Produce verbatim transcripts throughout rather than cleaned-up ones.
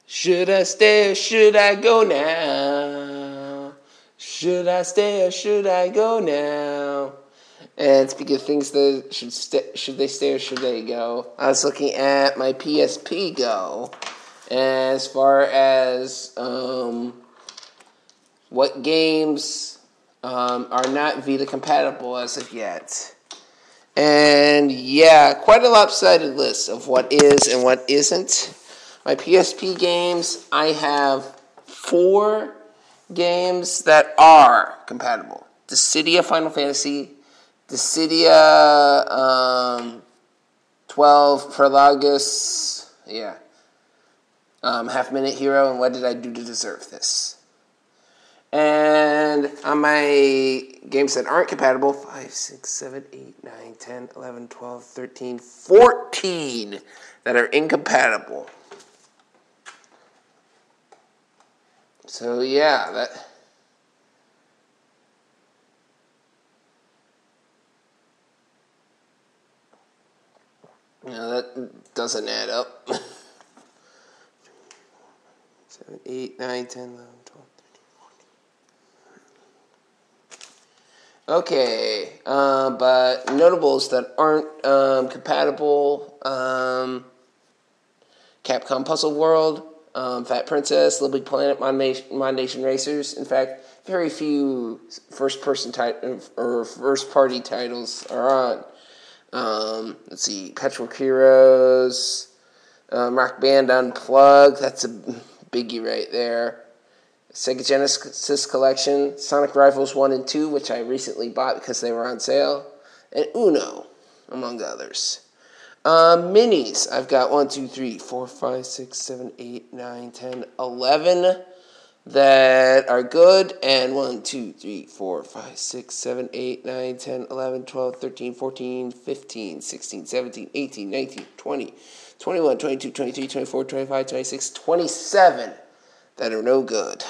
Should I stay or should I go now? Should I stay or should I go now? And speaking of things that should st- should they stay or should they go, I was looking at my P S P Go as far as um, what games um, are not Vita compatible as of yet. And yeah, quite a lopsided list of what is and what isn't. My P S P games, I have four games that are compatible. Dissidia Final Fantasy, Dissidia um, twelve, Prologus, yeah, um, Half Minute Hero, and What Did I Do to Deserve This? And on my games that aren't compatible, five, six, seven, eight, nine, ten, eleven, twelve, thirteen, fourteen that are incompatible. So yeah, that you know, that doesn't add up. seven, eight, nine, ten, eleven, twelve, thirteen, fourteen. Okay, uh, but notables that aren't um, compatible, um, Capcom Puzzle World, um, Fat Princess, Little Big Planet, Mod Nation, Mod Nation Racers. In fact, very few first-person tit- or first-party titles are on. Um, let's see, Patchwork Heroes, um, Rock Band Unplugged, that's a biggie right there. Sega Genesis Collection, Sonic Rivals one and two, which I recently bought because they were on sale, and Uno, among others. Um, minis, I've got one, two, three, four, five, six, seven, eight, nine, ten, eleven that are good, and one, two, three, four, five, six, seven, eight, nine, ten, eleven, twelve, thirteen, fourteen, fifteen, sixteen, seventeen, eighteen, nineteen, twenty, twenty-one, twenty-two, twenty-three, twenty-four, twenty-five, twenty-six, twenty-seven that are no good.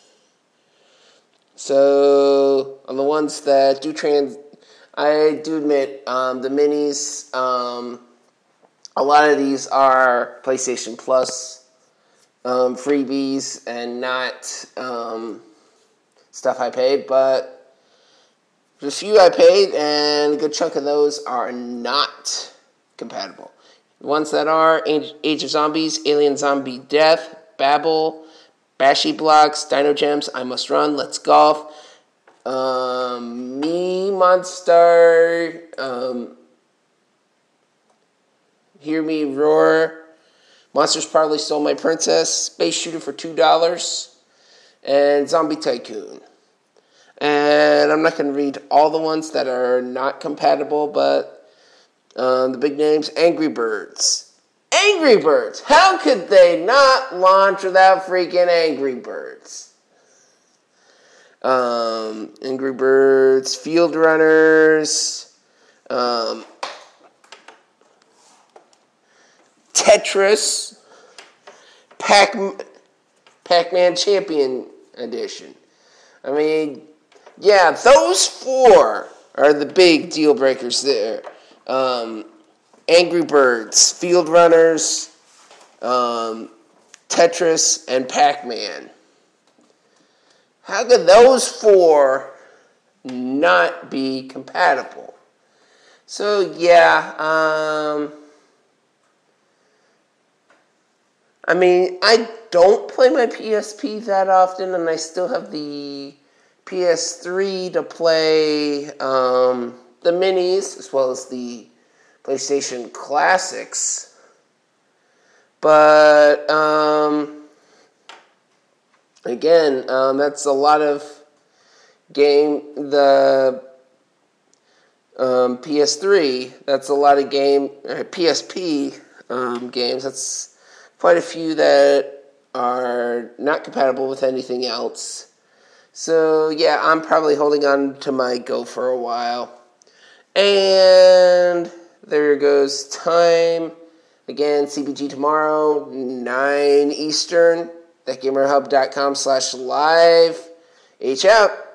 So, on the ones that do trans, I do admit, um, the minis, um, a lot of these are PlayStation Plus um, freebies and not um, stuff I paid, but the few I paid, and a good chunk of those are not compatible. The ones that are, Age of Zombies, Alien Zombie Death, Babel, Bashy Blocks, Dino Gems, I Must Run, Let's Golf, um, Me Monster, um, Hear Me Roar, Monsters Probably Stole My Princess, Space Shooter for two dollars, and Zombie Tycoon. And I'm not going to read all the ones that are not compatible, but um, the big names, Angry Birds. Angry Birds! How could they not launch without freaking Angry Birds? Um, Angry Birds, Field Runners, um, Tetris, Pac Pac-Man Champion Edition. I mean, yeah, those four are the big deal breakers there. Um, Angry Birds, Field Runners, um, Tetris, and Pac-Man. How could those four not be compatible? So, yeah, um... I mean, I don't play my P S P that often, and I still have the P S three to play um, the minis, as well as the PlayStation Classics. But, um, again, um, that's a lot of game, the um, P S three, that's a lot of game, uh, P S P um, games, that's quite a few that are not compatible with anything else. So, yeah, I'm probably holding on to my Go for a while. And there goes time. Again, C B G tomorrow, nine Eastern. ThatGamerHub.com slash live. H out.